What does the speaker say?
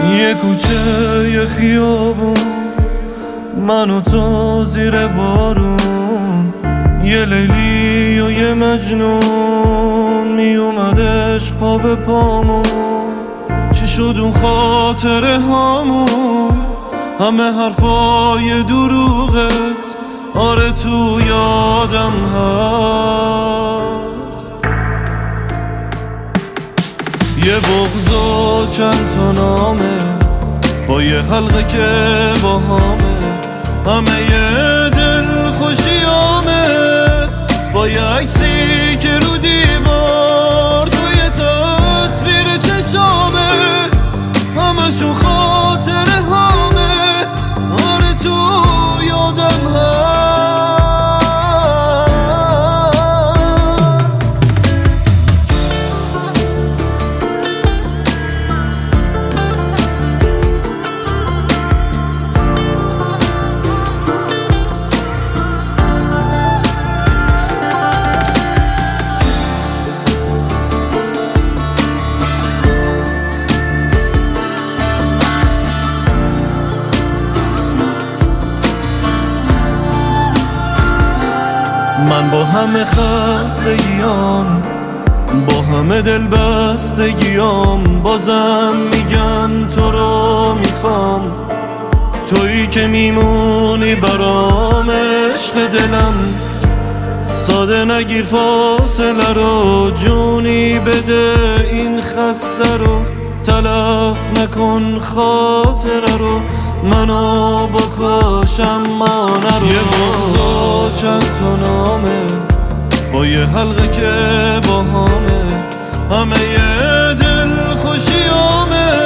یه کوچه یه خیابون، من و تو زیر بارون، یه لیلی و یه مجنون، می اومدش پا به پامون. چی شد اون خاطره هامون؟ همه حرفای دروغت آره تو یادم هست. یه بغض و چند تا نامه با یه حلقه که با همه، همه یه دل خوشیامه، با یه عکسی که رو دیوار توی تصویر چشامه، همشون خاطره هامه آره تو یادم هست. من با همه خستگیام، با همه دل بستگیام، بازم میگم تو رو میخوام، تویی که میمونی برام عشق دلم. ساده نگیر فاصله رو، جونی بده این خسته رو، تلف نکن خاطره رو، منو بکشم مانه رو. یه بغض و چند تا نامه با یه حلقه که با همه، همه یه دل خوشیامه،